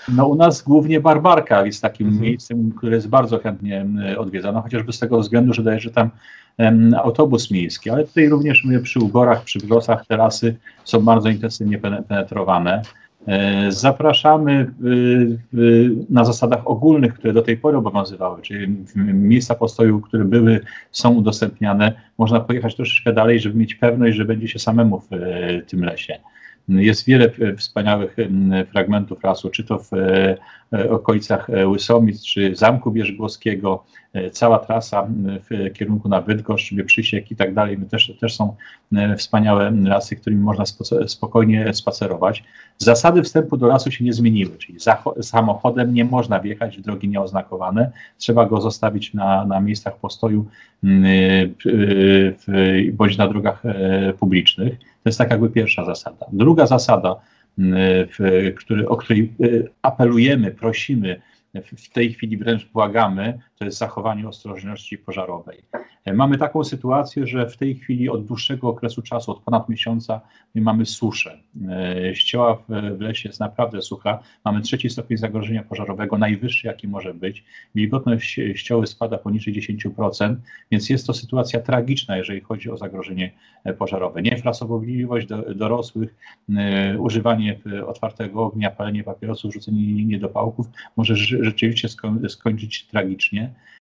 No u nas głównie Barbarka jest takim miejscem, które jest bardzo chętnie odwiedzane, chociażby z tego względu, że dojeżdża tam autobus miejski, ale tutaj również mówię, przy ugorach, przy wrzosach te lasy są bardzo intensywnie penetrowane. Zapraszamy na zasadach ogólnych, które do tej pory obowiązywały, czyli miejsca postoju, które są udostępniane, można pojechać troszeczkę dalej, żeby mieć pewność, że będzie się samemu w tym lesie. Jest wiele wspaniałych fragmentów lasu, czy to w okolicach Łysomic, czy Zamku Wierzbłowskiego, cała trasa w kierunku na Bydgoszcz, Przysiek i tak dalej. Też są wspaniałe lasy, którymi można spokojnie spacerować. Zasady wstępu do lasu się nie zmieniły, czyli samochodem nie można wjechać w drogi nieoznakowane, trzeba go zostawić na miejscach postoju bądź na drogach publicznych. To jest tak jakby pierwsza zasada. Druga zasada, o której apelujemy, prosimy, w tej chwili wręcz błagamy, to jest zachowanie ostrożności pożarowej. Mamy taką sytuację, że w tej chwili od dłuższego okresu czasu, od ponad miesiąca, mamy suszę. Ścieła w lesie jest naprawdę sucha. Mamy 3. stopień zagrożenia pożarowego, najwyższy jaki może być. Wilgotność ścieły spada poniżej 10%, więc jest to sytuacja tragiczna, jeżeli chodzi o zagrożenie pożarowe. Niefrasobliwość dorosłych, używanie otwartego ognia, palenie papierosów, rzucenie niedopałków może rzeczywiście skończyć tragicznie.